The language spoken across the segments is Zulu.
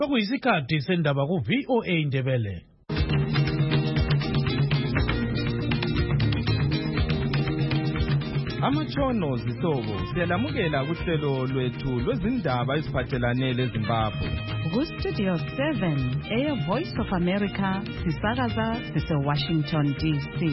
Okuyisikhathi sendaba ku VOA Indebele. Amatshono zihlobo siyalamukela kuhlelo lwethu lwezindaba eziphathelane leZimbabwe. Ku-Studio 7 Air Voice of America sisakaza sise-Washington DC.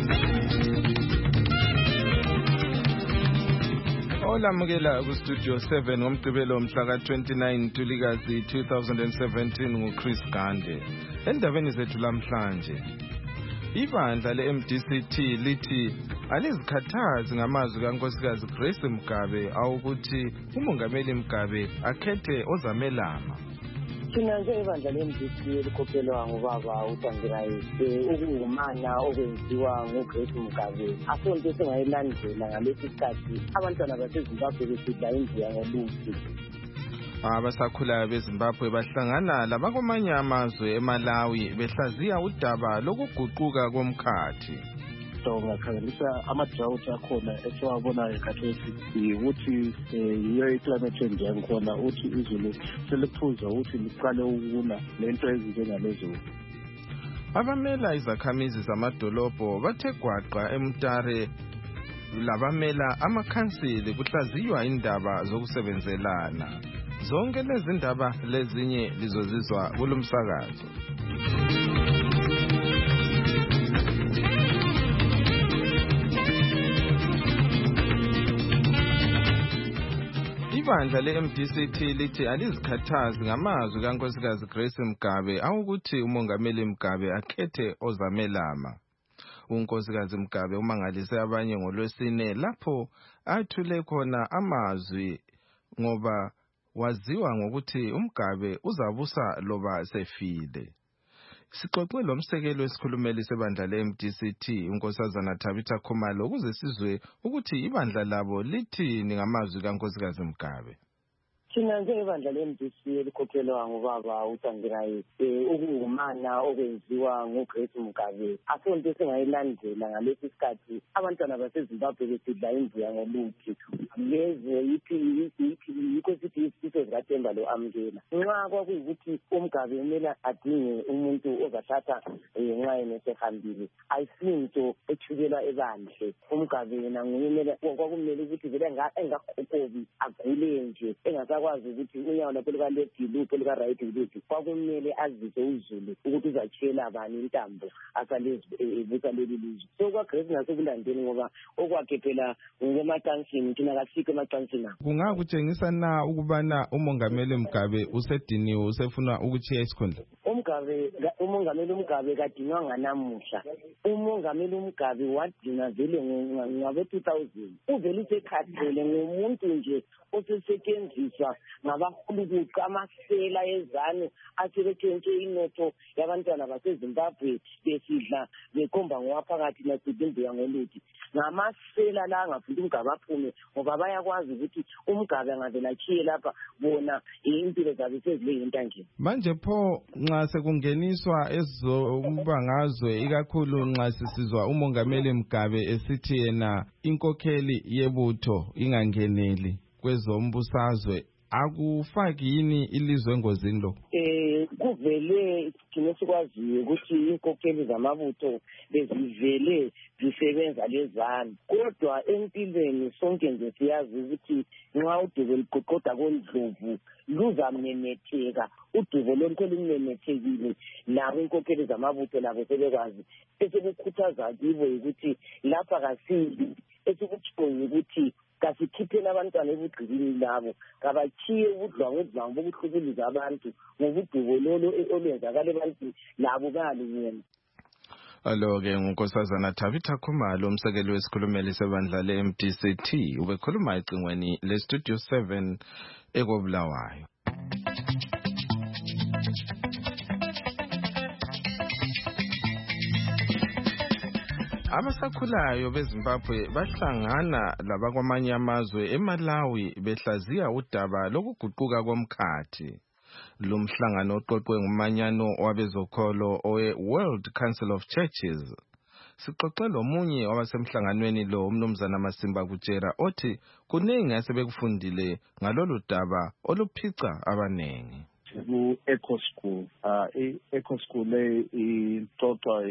Olamukela ku-Studio 7 ngomgqibelo mhla ka-29 Ntulikazi 2017 nguChris Gande. Endabeni zethu lamhlanje, ibandla le-MDCT lithi alizikhathazi ngamazwi kaNkosikazi Grace Mugabe awukuthi uMongameli Mugabe akhethe ozamelama. Thina njengebandla le-MDC elikhokhelwa ngubaba uTangirayi ukungumana okwenziwa nguGrace Mugabe asonto singayilandela ngalesi sikhathi abantwana baseZimbabwe besidla imbuya ngoluthi. Abasakhulayo beZimbabwe bahlangana labakwamanye amazwe eMalawi behlaziya udaba lokuguquka komkhathi. Ngakhangelisa ama-drought akhona esiwabonayo khathesi ukuthi yiyo i-climate change yangikhona ukuthi izulu seliphuza ukuthi liqale ukuna lento ezinjengalezo. Abamela izakhamizi zamadolobho bathe gwaqa eMtare labamela amakhansili kuhlaziywa indaba zokusebenzelana. Zonke lezi ndaba lezinye lizozizwa kulomsakazo. Ibandla le-MDCT lithi alizikhathazi ngamazwi kaNkosikazi Grace Mugabe awukuthi uMongameli Mugabe akhethe ozamelama. uNkosikazi Mugabe umangalise abanye ngoLwesine lapho athule khona amazwi ngoba waziwa ngokuthi uMugabe uzabusa loba sefile. Sixoxe lomsekeli wesikhulumeli sebandla le-MDCT uNkosazana Tabitha Khumalo ukuze sizwe ukuthi ibandla labo lithini ngamazwi kaNkosikazi Mugabe. Thina njengebandla le-MDC elikhokhelwa ngubaba uTangirayi ukungumana okwenziwa nguGrace Mugabe asonto singayilandela ngalesi sikhathi abantwana baseZimbabwe besidla imbuya ngoluthi. Lezi yikho sithi isifiso zikaThemba lo-amukela nxa kwakuyikuthi uMugabe kumele adinge umuntu ozathatha nxa yena esehambile ayisinto ethukela ebandle. uMugabe yena nguye kwakumele ukuthi vele engakhokobi agule nje engasakwazi ukuthi unyawo lapho luka-left yiluphi luka-right yiluphi. Kwakumele azise uzulu ukuthi uzatshiyela bani intambo asalebusa leli lizwe. So kwaGrace ngasekulandeni ngoba okwakhe phela ngemacansini thina kasikho emacansini. Kungakutshengisa na ukubana uMongameli Mugabe usediniwe usefuna ukuchiya isikhundla? uMongameli Mugabe kadinwanga namuhla. uMongameli Mugabe wadina vele ngabe-2000 uvele usekhathele ngumuntu nje osesetshenziswa ngabahulukuqu amasela ezanu asebetshentshe inotho yabantwana baseZimbabwe besidla bekhomba ngowaphakathi nasidla imbuya ngoluthi. Ngamasela la angafuna uMugabe aphume ngoba bayakwazi ukuthi uMugabe angavela achiye lapha bona impilo zabo sezileyintangeni. Manje pho nxa sekungeniswa ezombangazwe ikakhulu nxa sisizwa uMongameli Mugabe esithi yena inkokheli yebutho ingangeneli kwezombusazwe akufaki yini ilizwe engozini lo? Kuvele thina sikwaziyo ukuthi inkokheli zamabutho bezivele zisebenza lezana, kodwa empilweni sonke nje siyazi ukuthi nxa udubo lugoqoda koNdlovu luzamemetheka. Udubo lonke lumemethekile labo inkokheli zamabutho labo sebekwazi esekukhuthaza kibo ukuthi lapha kasindi esikutshoyo ukuthi kasikhiphela abantwana ebugqilini labo kabachiye ubudlwangudlwangu bokuhlukuliza abantu ngobudubo lolo olwenzakala ebantwini labo bayalungena. Alo-ke nguNkosazana Tabitha Khumalo umsekeli wesikhulumeli sebandla le-MDCT ubekhuluma ecingweni le-Studio 7 eKobulawayo. Abasakhulayo beZimbabwe bahlangana labakwamanye amazwe eMalawi behlaziya udaba lokuguquka komkhathi. Lumhlangano oqoqwe ngumanyano wabezokholo owe-World Council of Churches. Sixoxe lomunye wabasemhlanganweni lo umnumzana Masimba Kutshera othi kuningi asebekufundile ngalolu daba oluphica abanengi. ku-Eco School. I-Eco School ixoxwa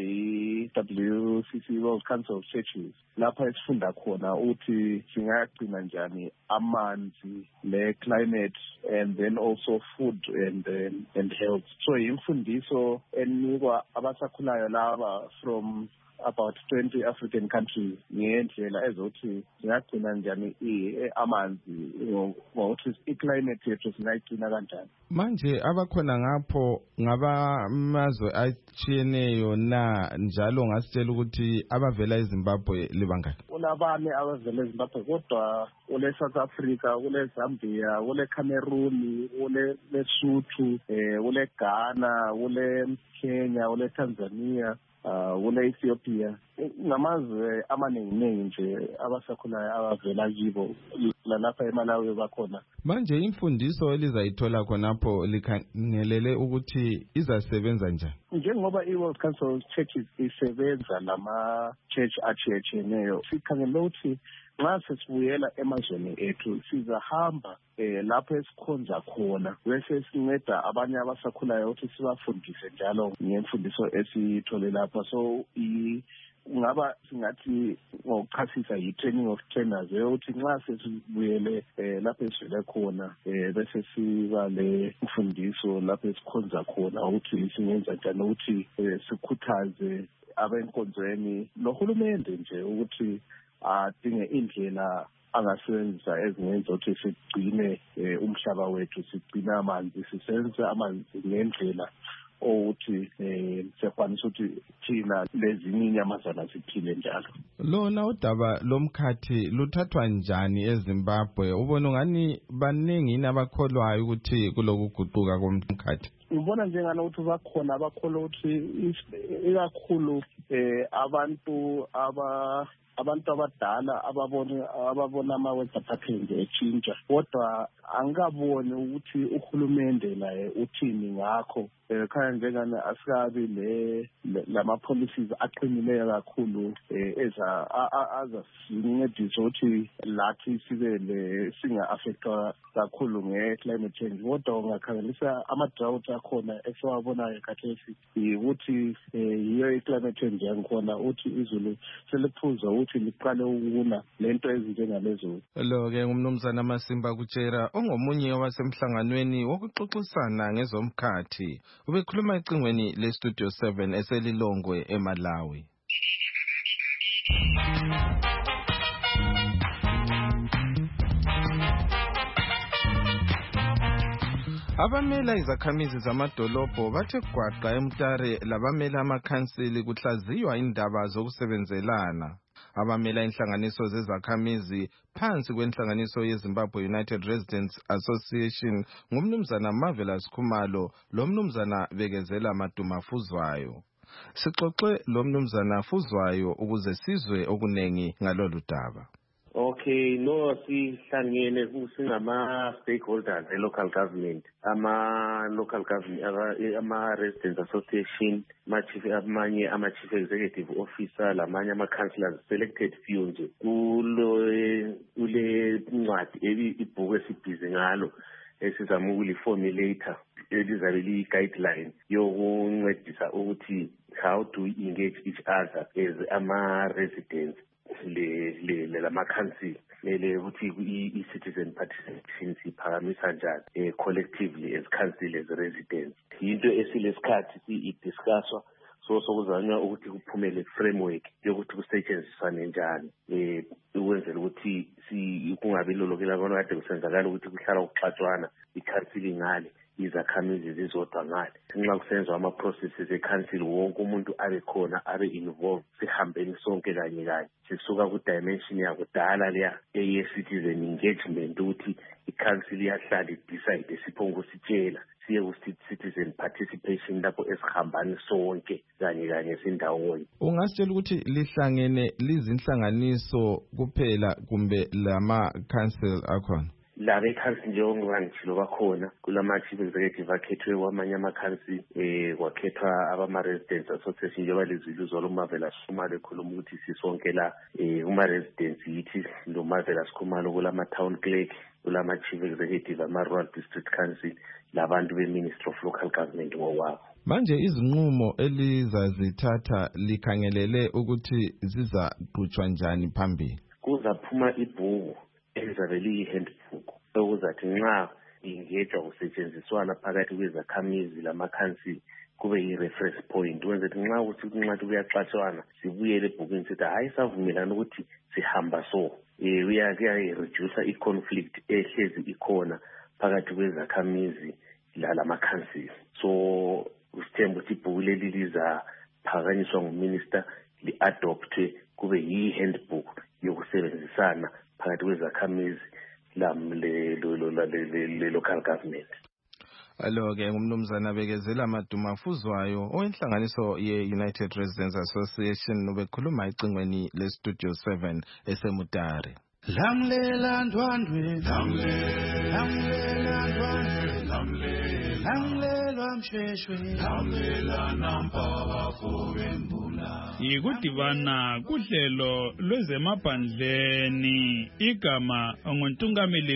i-WCC, World Council of Churches. Lapha esifunda khona ukuthi singagcina njani amanzi, climate, and then also food and health. So imfundiso enikwa abasakhulayo laba from about 20 African countries ngendlela ezothi singagcina njani amanzi ngokuthi i-climate yethu singayigcina kanjani. Manje abakhona ngapho ngabamazwe atshiyeneyo na njalo ngasitshela ukuthi abavela eZimbabwe libangaki? Kulabane abavela eZimbabwe kodwa kule South Africa, kule Zambia, kule Cameroon, kule Lesotho, kule Ghana, kule Kenya, kule Tanzania, kule Ethiopia. Ngamazwe amaningi nje abasakhulayo abavela kibo lalapha eMalawi bakhona. Manje imfundiso elizayithola khonapho likhangelele ukuthi izasebenza njani? Njengoba i-World Council of Churches isebenza lama church atshiyeneyo, sikhangele ukuthi nxa sesibuyela emazweni ethu sizahamba lapho esikhonza khona bese sinceda abanye abasakhulayo ukuthi sibafundise njalo ngemfundiso esithole lapha. So ngaba singathi ngokuchasisa yi-training of trainers ukuthi nxa sesibuyele lapho esivele khona bese siba le mfundiso lapho esikhonza khona ukuthi singenza njani ukuthi sikhuthaze abenkonzweni nohulumende nje ukuthi adinge indlela angasebenzisa ezingenza ukuthi sigcine umhlaba wethu, sigcine amanzi, sisenze amanzi ngendlela ukuthi sekwanisa ukuthi thina lezinye inyamazana ziphile njalo. Lona udaba lomkhathi luthathwa njani eZimbabwe? Ubona ngani baningi abakholwayo ukuthi kulokuguquka komkhathi? Ngibona njenganokuthi bakhona abakholwa ukuthi ikakhulu abantu abadala ababona ama-weather patterns etshintsha, kodwa angikaboni ukuthi uhulumende naye uthini ngakho. Khaya njengani asikabi lama-policies aqinileyo kakhulu azasincedisa ukuthi lathi singa-affectwa kakhulu nge-climate change. Kodwa ungakhangelisa ama-drought akhona esiwabonayo khathesi ukuthi yiyo i-climate change yangikhona ukuthi izulu seliphuza ukuthi liqale ukuna lento ezinjengalezo. Lo-ke ngumnumzana Masimba Kutshera ongomunye wasemhlanganweni wokuxoxisana ngezomkhathi. Ubekhuluma ecingweni le-Studio 7 eselilongwe eMalawi. Abamela izakhamizi zamadolobho bathe gwaqa eMtare labamela amakhansili kuhlaziywa indaba zokusebenzelana. Abamela inhlanganiso zezakhamizi phansi kwenhlanganiso yeZimbabwe United Residents Association ngumnumzana Marvelous Khumalo lomnumzana Bekezela Madumafuzwayo. Sixoxe lomnumzana Fuzwayo ukuze sizwe okunengi ngalolu daba. Okay, no, sihlangene singama-stakeholders e-local government, ama-local government, ama-residents association, amanye ama-chief executive officer, lamanye ama-councillors, selected few nje. Kule ncwadi ibhuku esibhizi ngalo esizama ukuli-formulator elizabe liyi-guideline yokuncedisa ukuthi how to engage each other as ama-residents. Lama-council ukuthi i-citizen participation siphakamisa njani collectively as council, as residents. Into esilesikhathi i-discusswa sokuzanywa ukuthi kuphumele framework yokuthi kusetshenziswane njani ukwenzela ukuthi kungabi lolokela abantu kade kusenzakala ukuthi kuhlala kuxatshwana i-council ngale izakhamizi zizodwa ngale. Nxa kusenzwa ama-processes e-council wonke umuntu abe khona abe involved, sihambeni sonke kanye kanye. Sisuka ku-dimension yakudala leya eye-citizen engagement ukuthi i-council iyahlala idecide siphongusitshela siye ku-citizen participation lapho esihambani sonke kanye kanye sindawonye. Ungasitshela ukuthi lihlangene lizinhlanganiso kuphela kumbe lama-council akhona? Laba e-council njengoba ngitshilo bakhona kulama-chief executive akhethwe kwamanye ama-council kwakhethwa abama-residents association njengoba leziluzwa loMarvelous Khumalo ekhuluma ukuthi sisonke la uma-residents yithi lo Marvelous Khumalo kulama-town clerk, kulama-chief executive ama-rural district council, labantu be-Ministry of Local Government ngokwabo. Manje izinqumo elizazithatha likhangelele ukuthi zizaqhutshwa njani phambili? Kuzaphuma ibhuku elizabe liyi-handbook okuzathi nxa ingejwa kusetshenziswana phakathi kwezakhamizi lamakhansili kube yi-reference point ukwenzela ukuthi nxa kuthi nxa kuyaxatshwana sibuyele ebhukwini sithi hayi savumelana ukuthi sihamba so kuyayireduce i-conflict ehlezi ikhona phakathi kwezakhamizi lamakhansili. So usithemba ukuthi ibhuku leli lizaphakanyiswa nguminister li-adoptwe kube yi-handbook yokusebenzisana phakathi kwezakhamizi le-local government. Alo-ke ngumnumzana Bekezela Madumafuzwayo owenhlanganiso ye-United Residents Association ubekhuluma ecingweni le-Studio 7 eseMutare. Lamlela ndwandwe, lamlela ndwandwe, lamlela mshweshwe, lamlela nampaba fobembula. Yikudibana kuhlelo lwezemaphandleni igama nguntungameli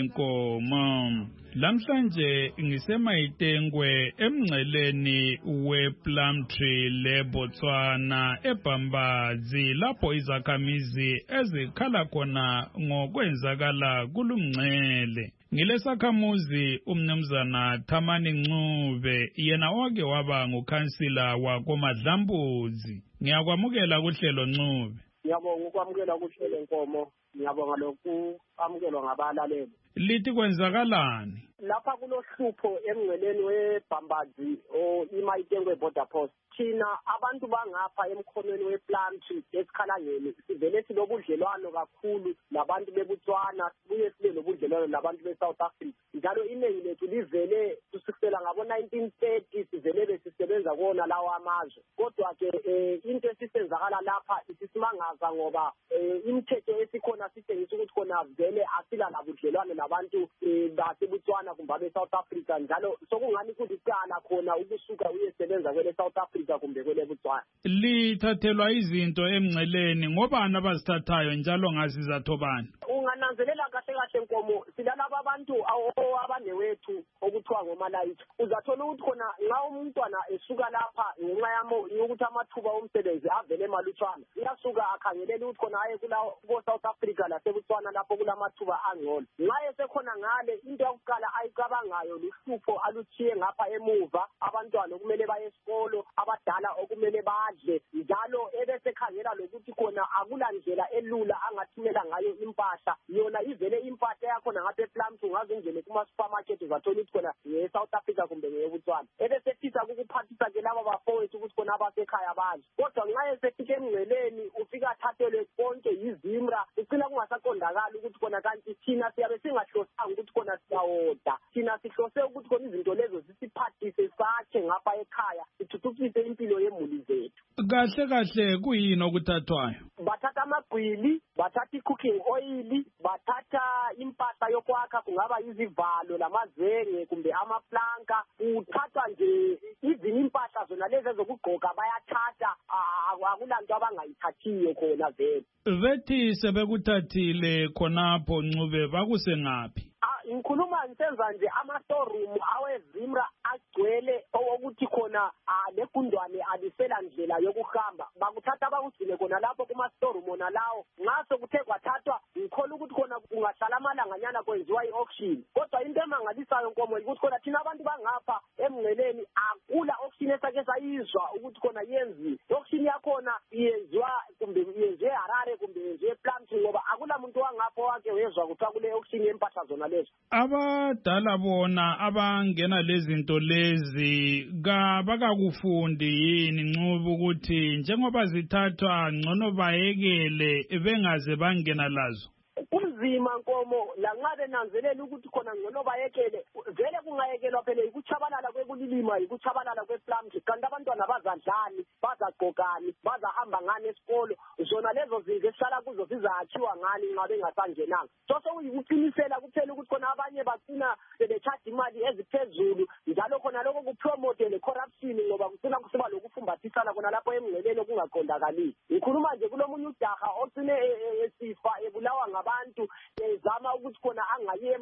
Nkomo. Lamhlanje ngisemayitengwe emngceleni wePlumtree leBotswana eBhambazi lapho izakhamizi ezikhala khona ngokwenzakala kulumngcele. Ngilesakhamuzi umnumzana Thamani Ncube yena wake waba ngukhansila wakoMadlambuzi. Ngiyakwamukela kuhlelo Ncube. Ngiyabonga ukwamukela kuhlelo Nkomo. Ngiyabonga lokhu amukelwa ngabalaleli. Lithi kwenzakalani? Lapha kulohlupho emngceleni weBhambazi imayitengwe border post. Thina abantu bangapha emkhonweni wePlumtree esikhalangeni sivele silobudlelwano kakhulu labantu beBotswana sibuye sibe nobudlelwano labantu beSouth Africa. Njalo iningi lethu livele kusukela ngabo-1930 sivele besisebenza kuwona lawo amazwe. Kodwa ke into esisenzakala lapha isisimangaza ngoba imithetho esikhona sitshengisa ukuthi khona vele asila labudlelwano nabantu baseBotswana kumbe abe-South Africa. Njalo sokungani kulicala khona ukusuka uyesebenza kwele South Africa kumbe kwele Botswana. Lithathelwa izinto emngceleni ngobani abazithathayo njalo ngazizatho bani? Ungananzelela kahle kahle Nkomo silalaba abantu abanewethu okuthiwa ngomalayitha. Uzathola ukuthi khona nxa umntwana esuka lapha ngenxa yokuthi amathuba omsebenzi avele emalutshwana uyasuka akhangelela ukuthi khona aye South Africa laseBotswana lapho kulamathuba angcono. Nxa esekhona ngale into yokuqala ayicabangayo luhlupho aluchiye ngapha emuva abantwana okumele baye esikolo abadala okumele badle njalo ebesekhangela lokuthi khona akula ndlela elula angathumela ngayo impahla yona ivele impahla yakhona ngapha ePlumtree ungazingene kuma-supermarket uzathola ukuthi khona nge-South Africa kumbe ngeyeBotswana ebesefisa ukuphathisa ke laba bafowethu ukuthi khona abasekhaya badle. Kodwa nxa esefika emngceleni ufika athathelwe konke yizimra icina kungasaqondakali ukuthi khona kanti thina siyabe singahlosanga ukuthi khona siyawoda. Thina sihlose ukuthi khona izinto lezo zisiphathise sakhe ngapha ekhaya sithuthukise impilo yemuli zethu. Kahle kahle kuyini okuthathwayo? Bathatha amagwili, bathatha i-cooking oil, bathatha impahla yokwakha kungaba izivalo lamazenge kumbe amaplanka. Uthatha nje izini impahla zona lezi ezokugqoka bayathatha akulanto abangayithathiyo khona vele. Vethi sebekuthathile khonapho Ncube bakuse ngaphi? Ngikhuluma ngisenza nje ama-storeroom awezimra agcwele owokuthi khona legundwane alisela ndlela yokuhamba bakuthatha bakugcine khona lapho kuma-storeroom wona lawo. Ngaso kuthe kwathathwa ngikhola ukuthi khona kungahlala amalanganyana kwenziwa i-auction. Kodwa into emangalisayo Nkomo ukuthi khona thina abantu bangapha emngceleni akula auction esake sayizwa ukuthi khona yenziwe. Auction yakhona yenziwa kumbe yenziwe eHarare kumbe yenziwe ePlumtree ngoba akula muntu wangapha wake wezwa kuthiwa kule auction yempahla zona lezo. Abadala bona abangena lezinto lezi bakakufundi yini Ncube ukuthi njengoba zithathwa ngcono bayekele bengaze bangena lazo? Kunzima Nkomo lanxa benanzelela ukuthi khona ngcono bayekele vele kungayekelwa phela ikuchabalala kwekulilima ikuchabalala kwePlumtree kanti abantwana bazadlani bazagqokani bazahamba ngani esikolo zona lezo zinto esihlala kuzo zizakhiwa ngani nxa bengasangenanga. Sokuyikuqinisela kuphela ukuthi khona abanye bagcina sebethatha imali eziphezulu njalo khona lokho kupromote le corruption ngoba kucina kusiba lokufumbathisana khona lapho emngceleni okungaqondakali. Ngikhuluma nje kulomunye ujaha ocine esifa ebulawa ngabantu ezama ukuthi khona angaye emngceleni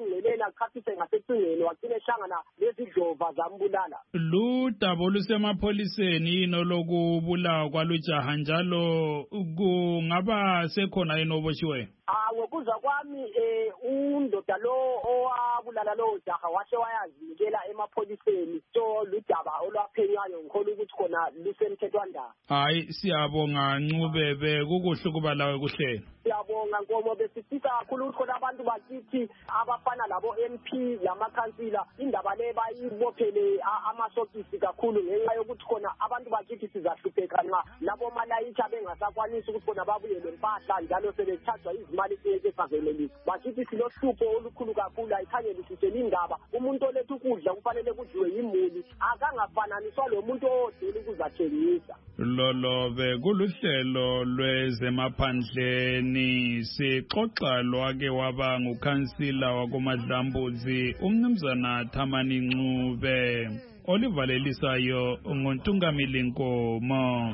achaphise ngasecingweni wagcina ehlangana lezidlova zambulala. Ludaba lusemapholiseni yini lokubulawa kwalujaha njalo kungaba sekhona yini oboshiweyo? Ngokuzwa kwami undoda lo owabulala lo jaha washe wayazinikela emapholiseni, so ludaba olwaphenywayo ngikholwa ukuthi khona lusemthethwandaba. Hayi, siyabonga Ncube, kukuhle kuba lawe kuhlelo. Siyabonga Nkomo, besifisa kakhulu ukuthi khona abantu bakithi abafana labo MP lamakhansila indaba le bayibophele amasokisi kakhulu ngenxa yokuthi khona abantu bakithi sizahlupheka nxa labo malayitsha bengasakwanisi ukuthi khona babuyele impahla njalo sebethathwa izimali esavelelisa. Bakithi silohlupho olukhulu kakhulu, ayikhangelisisele indaba. Umuntu oletha ukudla kufanele kudliwe yimuli, akangafananiswa lo muntu odela ukuzathengisa. Lolobe kuluhlelo lwezemaphandleni sixoxa lwake waba ngukhansila wakoMadlambuzi umnumzana Thamani Ncube olivalelisayo ngoNtungamili Nkomo.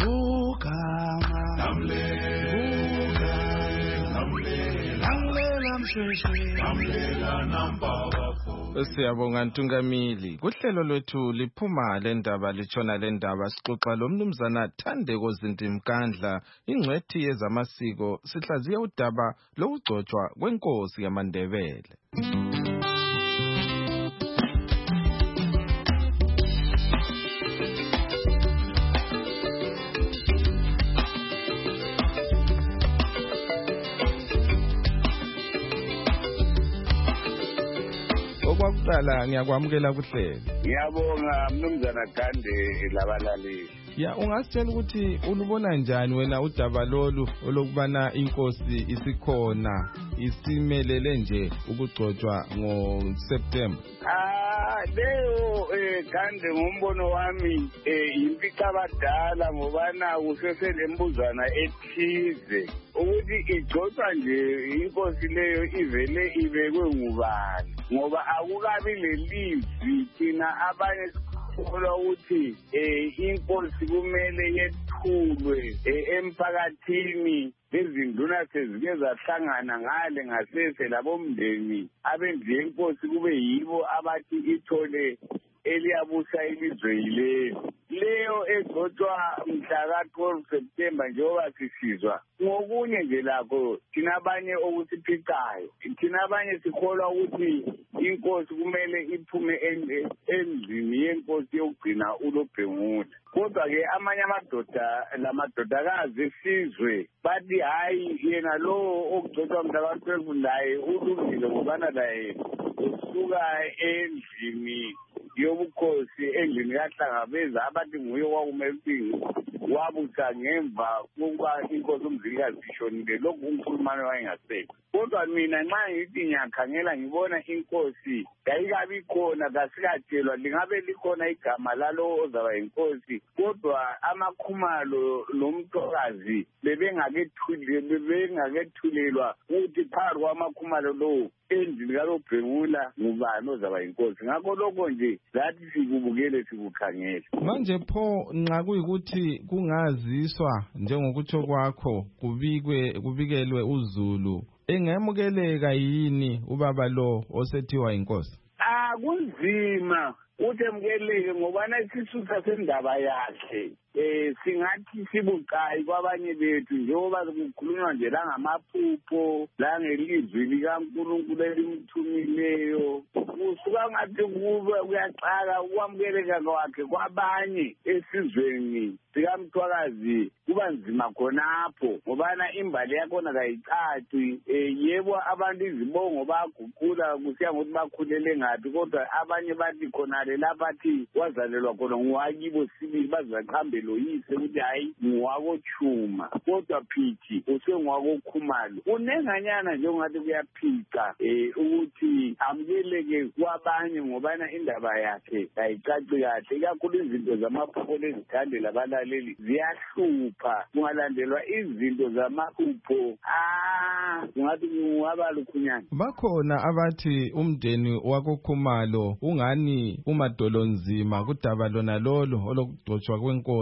Siyabonga Ntungamili. Kuhlelo lwethu liphuma lendaba litshona lendaba sixoxa lomnumzana Thandeko Zindimkandla ingcwethi yezamasiko sihlaziya udaba lokugcotshwa kwenkosi yamaNdebele. Kwakuqala ngiyakwamukela kuhlelo. Ngiyabonga mnumzana Gande labalaleli. Ya ungasitshela ukuthi ulubona njani wena udaba lolu olokubana inkosi isikhona isimelele nje ukugcotshwa ngoSeptember? Leyo Gande ngombono wami impika abadala ngobana kuseselembuzana ethize ukuthi igcotshwa nje inkosi leyo ivele ibekwe ngubani, ngoba akukabi lelizwi thina abanye sikholwa ukuthi inkosi kumele yethulwe emphakathini. Lezinduna sezike zahlangana ngale ngasese labomndeni abendlu yenkosi kube yibo abathi ithole eliyabusa ilizwe yileli. Leyo egcotshwa mhla ka-12 September njengoba sisizwa ngokunye nje lakho thina abanye okusiphicayo. Thina abanye sikholwa ukuthi inkosi kumele iphume endlini yenkosi yokugcina uLobhengula. Kodwa-ke amanye amadoda lamadodakazi esizwe bathi hayi yena lo okugcotshwa mhla ka-12 laye ulungile ngobana laye usuka endlini yobukhosi endlini kaHlangabeza abathi nguye wakumele ukuthi wabusa ngemva kokuba inkosi uMzilikazi ishonile. Lokhu uNkhulumane wayengasekho. Kodwa mina nxa ngithi ngiyakhangela ngibona inkosi kayikabi khona, kasikatshelwa lingabe likhona igama lalo ozaba inkosi, kodwa amakhumalo lomthokazi bebengakethulelwa ukuthi phakathi kwamakhumalo lowo endlini kaLobhengula ngubani ozaba inkosi. Ngakho lokho nje lathi sikubukele sikukhangele. Manje pho nxa kuyikuthi kungaziswa njengokutsho kwakho kubikelwe uZulu, engemukeleka yini ubaba lo osethiwa inkosi? Kunzima ukuthi emukeleke ngoba nasisusa sendaba yakhe singathi sibucayi kwabanye bethu njengoba kukhulunywa nje langamaphupho langelizwi likaNkulunkulu elimthumileyo. Kusuka ngathi kuyaxaka ukwamukeleka kwakhe kwabanye esizweni sikaMthwakazi kuba nzima khonapho ngobana imbali yakhona kayicaci. Yebo abantu izibongo baguqula kusiya ngokuthi bakhulele ngaphi, kodwa abanye bathi khonale laphathi wazalelwa khona ngowakibo sibili bazaqhambe loyise ukuthi hayi ngowakoChuma, kodwa phithi usengowakoKhumalo. Kunenganyana njengongathi kuyaphica ukuthi amukeleke kwabanye ngobana indaba yakhe kayicaci kahle, ikakhulu izinto zamaphupho lezithande labalaleli ziyahlupha. Kungalandelwa izinto zamaphupho kungathi kungaba lukhunyana. Bakhona abathi umndeni wakoKhumalo ungani umadolonzima kudaba lona lolo olokugcotshwa kwenkosi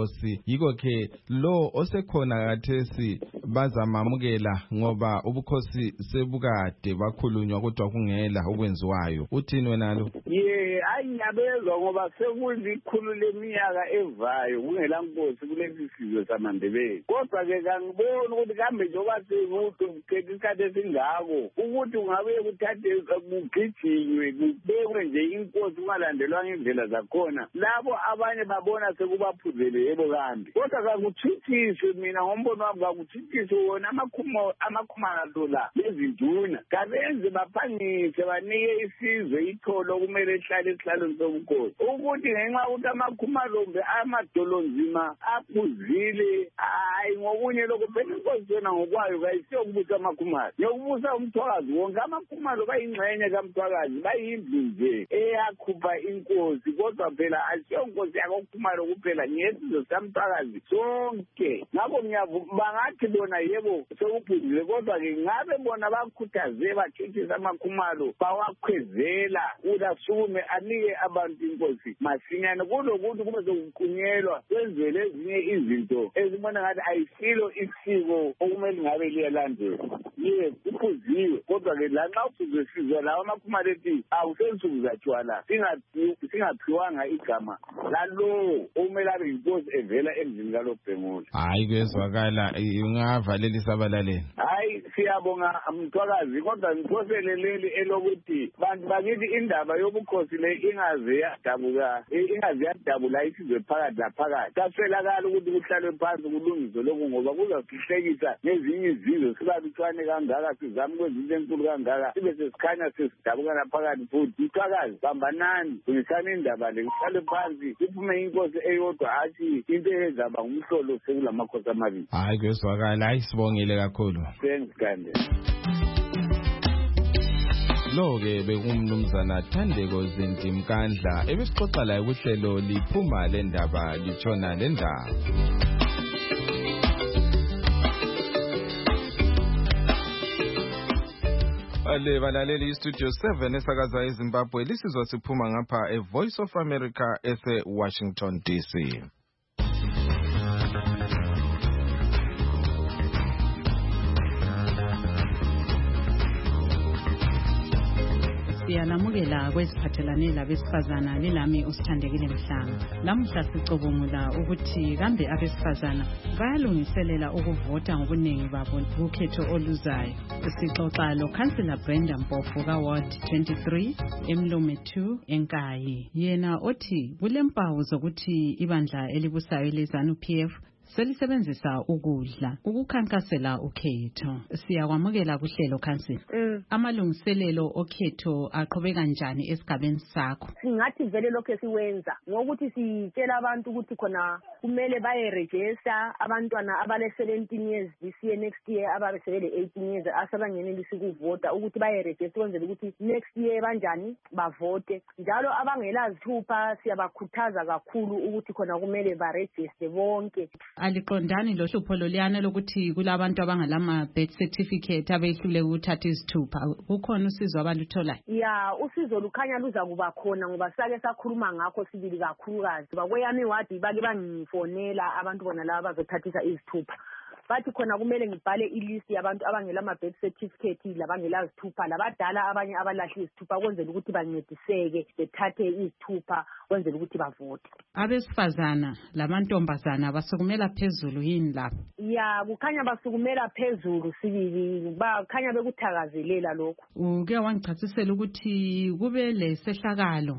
ubukhosi. Yiko ke lo osekhona kathesi bazamamukela ngoba ubukhosi sebukade bakhulunywa kodwa kungela okwenziwayo. Uthini wena lo? Ayiyabezwa ngoba sekulikhulu leminyaka evayo kungela nkosi kulesi sizwe samaNdebele. Kodwa ke kangiboni ukuthi kambe njengoba sekuthethe isikhathi esingako ukuthi ungabe kuthathe kugijinywe kubekwe nje inkosi kungalandelwa ngendlela zakhona. Labo abanye babona sekubaphuzele yebo kambi. Kodwa kakutshithiswe mina ngombono wami kakutshithiswe wona amakhumalo la lezinduna. Kabenze baphangise banike isizwe itholo kumele ihlale esihlalweni sobukhosi. Ukuthi ngenxa ukuthi amakhumalombe amadolonzima aphuzile hayi ngokunye lokho phela inkosi yona ngokwayo kayisiyo ukubusa amakhumalo. Yokubusa umthwakazi wonke amakhumalo bayingxenye kaMthwakazi bayindlu nje eyakhupha inkosi kodwa phela asiyo inkosi yakokhumalo kuphela ngesizwe sikaMthwakazi sonke. Ngakho bangathi bona yebo sekuphuzile kodwa ke ngabe bona bakhuthaze bathithisa amakhumalo bawakhwezela udasukume anike abantu inkosi masinyane kulokuthi kube sokuqunyelwa kwenzele ezinye izinto ezibona ngathi ayisilo isiko okumele ngabe liyalandelwa. Ye kuphuziwe kodwa ke la nxa uphuziwe sizwe lawo amakhumalo ethi awusensuku zatshwala singaphiwanga igama lalowo okumele abe yinkosi evela emzini kaLobhengula. Hayi kwezwakala ungavalelisa abalaleli. Hayi siyabonga Mthwakazi kodwa ngiphosele leli elokuthi bantu bakithi indaba yobukhosi le ingaze yadabula isizwe phakathi laphakathi. Kaswelakala ukuthi kuhlalwe phansi kulungiswe lokhu ngoba kuzasihlekisa nezinye izizwe sibalutshwane kangaka sizame kwezinto enkulu kangaka sibe sesikhanya sesidabukana phakathi futhi. Mthwakazi bambanani kunisana indaba le kuhlalwe phansi kuphume inkosi eyodwa hathi into ezaba ngumhlolo sekulamakhosi amabili. Hayi kwezwakala hayi sibongile kakhulu. Thanks Gande. Lo-ke bekumnumzana Thandeko Zindimkandla ebesixoxa laye kuhlelo liphuma le ndaba litshona le ndaba. Balaleli iStudio 7 esakaza eZimbabwe lisizwa siphuma ngapha eVoice of America ese-Washington DC. Siyalamukela kweziphathelane labesifazana lelami usithandekile Mhlanga. Lamuhla sicubungula ukuthi kambe abesifazana bayalungiselela ukuvota ngobuningi babo kukhetho oluzayo. Sixoxa loKhansila Brenda Mpofu kaWard 23 eMlome 2 eNkayi. Yena othi kulempawu zokuthi ibandla elibusayo leZANU-PF selisebenzisa ukudla ukukhankasela ukhetho. Siyakwamukela kuhlelo Khansila. Amalungiselelo okhetho aqhubeka kanjani esigabeni sakho? Singathi vele lokho esiwenza ngokuthi sitshela abantu ukuthi khona kumele bayeregister abantwana abale 17 years this year next year ababesele 18 years asabangenelisa ukuvota ukuthi bayeregister kwenzela ukuthi next year banjani bavote. Njalo abangela zithupha siyabakhuthaza kakhulu ukuthi khona kumele baregister bonke. Aliqondani lo hlupho loliyana lokuthi kulabantu abangalama birth certificate abehlule ukuthatha izithupha. Kukhona usizo abalutholayo? Ya, usizo lukhanya luza kuba khona ngoba sake sakhuluma ngakho sibili kakhulukazi. Bakweyami wadi bake bangifonela abantu bona laba bazothathisa izithupha. Bathi khona kumele ngibhale ilist yabantu abangela ama birth certificate labangela izithupha labadala abanye abalahla izithupha kwenzela ukuthi bancediseke bethathe izithupha kwenzela ukuthi bavote. Abesifazana lamantombazana basukumela phezulu yini lapho? Ya, kukhanya basukumela phezulu sibili bakhanya bekuthakazelela lokho. Uke wangichasisela ukuthi kube lesehlakalo.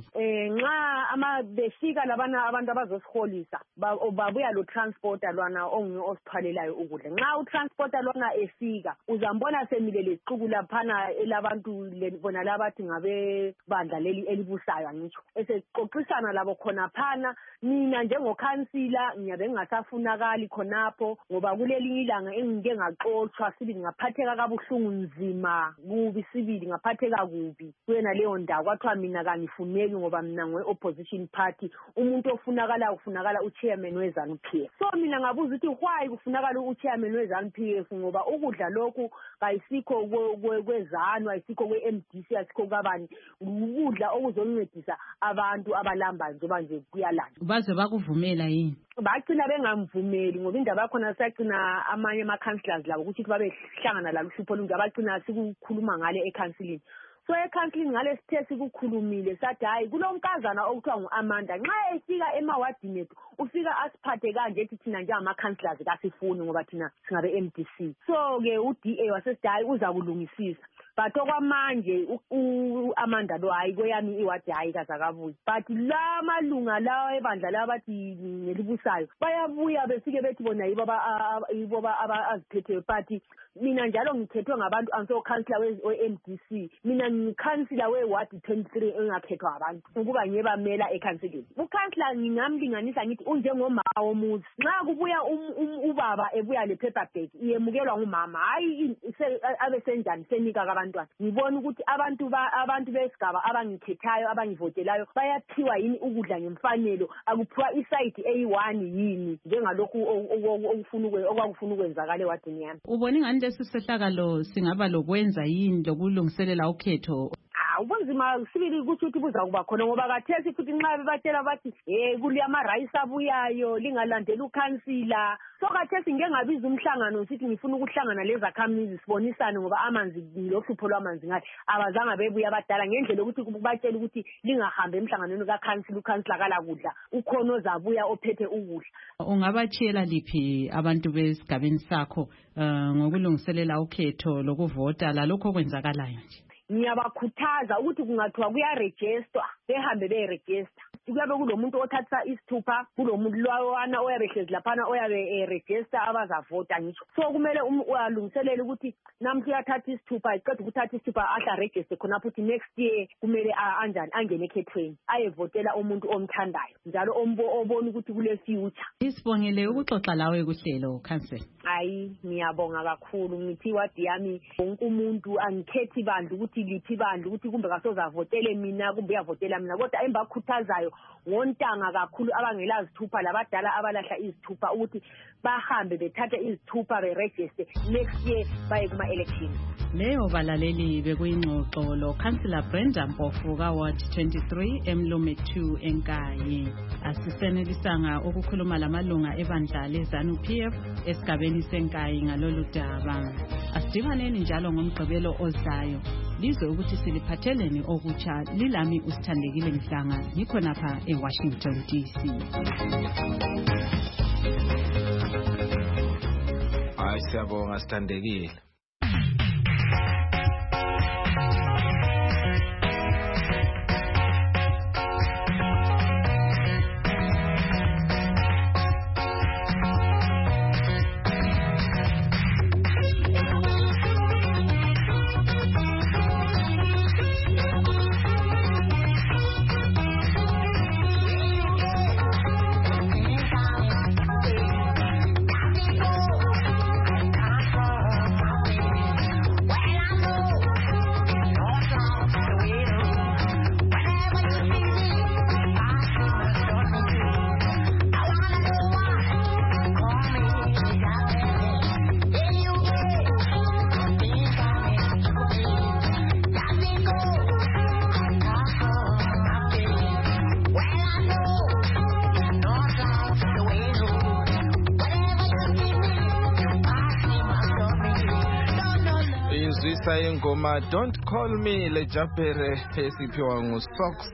Nxa befika labana abantu abazosiholisa babuya lo transporter lwana onguye osiphalelayo ukudla. Nxa utransporter lona efika uzambona semile leqhubu laphana elabantu bona labathi ngabe bandla leli elibusayo ngitsho. Esexoxisana labo khona phana mina njengokhansila ngiyabe ngingasafunakali khonapho ngoba kuleli ilanga engike ngaxoxwa sibili ngaphatheka kabuhlungu nzima kubi sibili ngaphatheka kubi kwena leyo ndawo kwathiwa mina kangifuneki ngoba mina opposition party umuntu ufunakala uchairman weZANU-PF. So mina ngabuza ukuthi why kufunakala uchairman weZANU-PF ngoba ukudla lokhu kayisikho kwezanu ayisikho kweMDC ayisikho kabani ukudla okuzoncedisa abantu abalamba njengoba nje kuyalanda. Baze bakuvumela yini? bagcina bengamvumeli ngoba indaba yakhona sayagcina amanye ama-councillors labo ukuthi babehlangana lalo uhlupho olunje abagcina sikukhuluma ngale e-counselling. So e-counselling ngale sithe sikukhulumile sathi hayi kulonkazana okuthiwa ngu-Amanda nxa efika emawadini ethu ufika asiphathe kanje ethi thina njengama-councillors kasifuni ngoba thina singabe-MDC. So-ke u-DA wasesithi hayi uza kulungisisa. But okwamanje u-Amanda lo hayi kweyami iwadi hayi kazakabuyi. But la malunga lawa ebandla laba bathi ngelibusayo bayabuya befike bethi bona yibo aziphethe. But mina njalo ngikhethwe ngabantu angiso-councillor we-MDC. Mina ngikhansila we-ward 23 engakhethwa abantu ukuba ngiyebamela e-counselling. U-councillor ngingamlinganisa ngithi unjengomama womuzi. Nxa kubuya ubaba ebuya le-paper bag iyemukelwa ngumama hayi abesenjani senika abantwana. Ngibona ukuthi abantu besigaba abangikhethayo abangivotelayo bayaphiwa yini ukudla ngemfanelo akuphiwa isayidi eyi-1 yini njengalokhu okwakufuna ukwenzakala ewadini yami. Ubona ingani lesi sehlakalo singaba lokwenza yini lokulungiselela ukhetho? Ubunzima sibili ukuthi buzakuba khona ngoba kathesi futhi nxa bebatshela bathi kuli ama-rice abuyayo lingalandela ukhansila. So kathesi ngeke ngabiza umhlangano sithi ngifuna ukuhlangana lezakhamizi sibonisane ngoba amanzi lohlupho lwamanzi ngathi abazange bebuya abadala ngendlela ukuthi batshela ukuthi lingahambe emhlanganweni kakhansila ukhansila kala kudla ukhona ozabuya ophethe ukudla. Ungabatshela liphi abantu besigabeni sakho ngokulungiselela ukhetho lokuvota lalokho okwenzakalayo nje? Ngiyabakhuthaza ukuthi kungathiwa kuyaregister behambe beregister. Kuyabe kulomuntu othatha isithupha kulomuntu lwana oyabe hlezi laphana oyabe register abazavota ngisho. So kumele alungiselele ukuthi namhla uyathatha isithupha iqeda ukuthatha isithupha ahla register khona futhi next year kumele anjani angene ekhethweni ayevotela umuntu omthandayo njalo obona ukuthi kule future. Isibongele ukuxoxa lawe kuhlelo council. Hayi ngiyabonga kakhulu ngithi wadi yami wonke umuntu angikhethi bandla ukuthi liphi bandla ukuthi kumbe kasozavotele mina kumbe uyavotela mina kodwa embakhuthazayo ngontanga kakhulu abangela izithupha labadala abalahla izithupha ukuthi bahambe bethathe izithupha beregister next year baye kuma-election. Leyo balaleli bekuyingxoxo lo Councillor Brenda Mpofu ka-Ward 23 eMlume 2 eNkayi. Asisenelisanga ukukhuluma lamalunga ebandla leZANU-PF esigabeni seNkayi ngalolu daba. Asidibaneni njalo ngomgqibelo ozayo lizwe ukuthi siliphatheleni okutsha. Lilami uSithandekile Mhlanga ngikhonapha eWashington DC. Siyabonga Sithandekile. Ingoma Don't Call Me lejapere esiphiwa nguSox.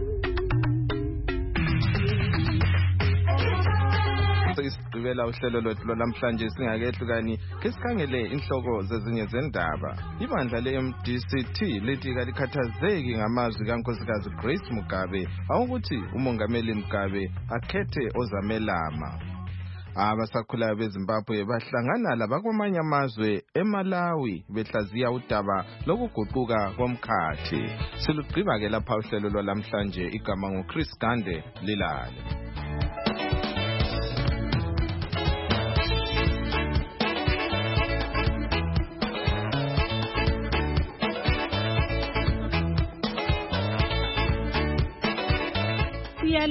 Isigqibela uhlelo lwethu lwanamhlanje singakehlukani kesikhangele inhloko zezinye zendaba. Ibandla le-MDCT lithi kalikhathazeki ngamazwi kaNkosikazi Grace Mugabe awukuthi uMongameli Mugabe akhethe ozamelama. Abasakhulayo beZimbabwe bahlangana labakwamanye amazwe eMalawi behlaziya udaba lokuguquka komkhathi. Silugqiba ke lapha uhlelo lwalamhlanje igama nguChris Gande lilale.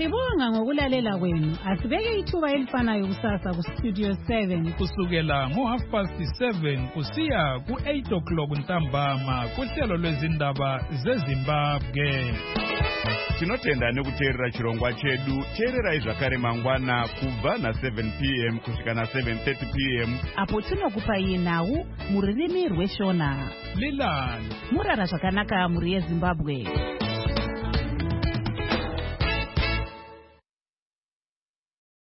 Siyalibonga ngokulalela kwenu. Asibeke ithuba elifanayo kusasa ku Studio 7 kusukela ngo7:30 kusiya ku8 ntambama kuhlelo lwezindaba zeZimbabwe. Tinotenda nekuteerera chirongwa chedu. Teererai zvakare mangwana kubva na7 p.m. kusvika na7:30 p.m. apo tinokupai nhau mururimi rweShona. Lilani murara zvakanaka muri yeZimbabwe.